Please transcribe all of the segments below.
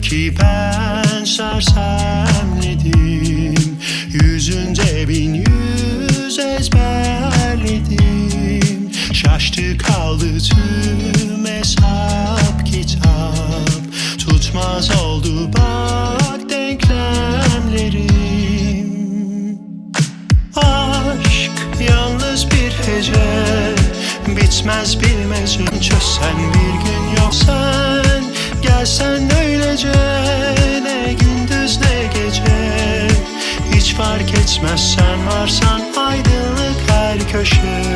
ki ben sersemledim. Yüzünde 1100 ezberledim. Şaştı kaldı tüm hesap kitap. Tutmaz oldu bak denklemlerim. Aşk yalnız bir hece, bitmez bilmece. Çözsen bir gün yok sen, gelsen öylece. Ne gündüz ne gece, hiç fark etmez sen varsan. Aydınlık her köşe.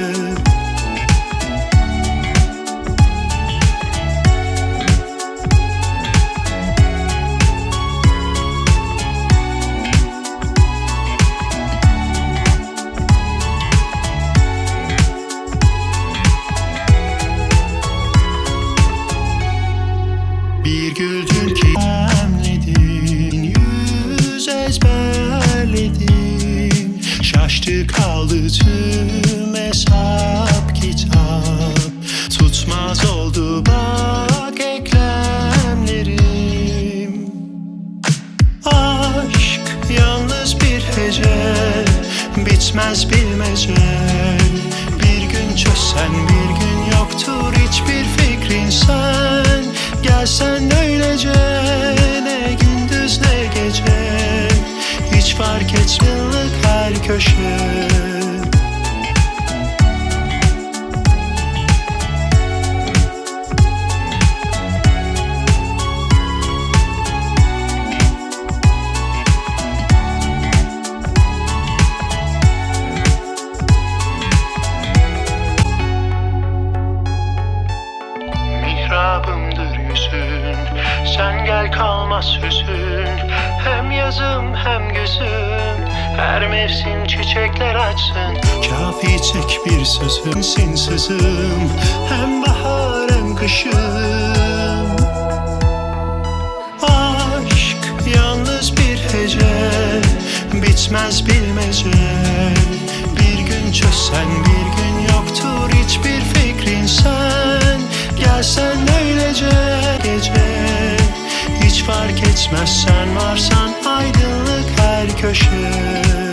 Bir güldün ki emledin, 1100 ezberledim. Şaştı kaldı tüm hesap kitap. Tutmaz oldu bak eklemlerim. Aşk yalnız bir hece, bitmez bilmece. Bir gün çözsen bir gün yoktur hiçbir fikrin sen. Gelsen öylece, ne gündüz ne gece, hiç fark etmez her köşe. Mihrabımdır yüzün, sen gel kalmaz hüzün. Hem yazım hem güzün, her mevsim çiçekler açsın. Kafi tek bir sözümsin sızım, hem bahar hem kışım. Aşk yalnız bir hece, bitmez bilmece. Bir gün çözsen bir gün yoktur hiçbir fikrin sen. Gelsen öylece gece, hiç fark etmez sen varsan. Aydınlık her köşe.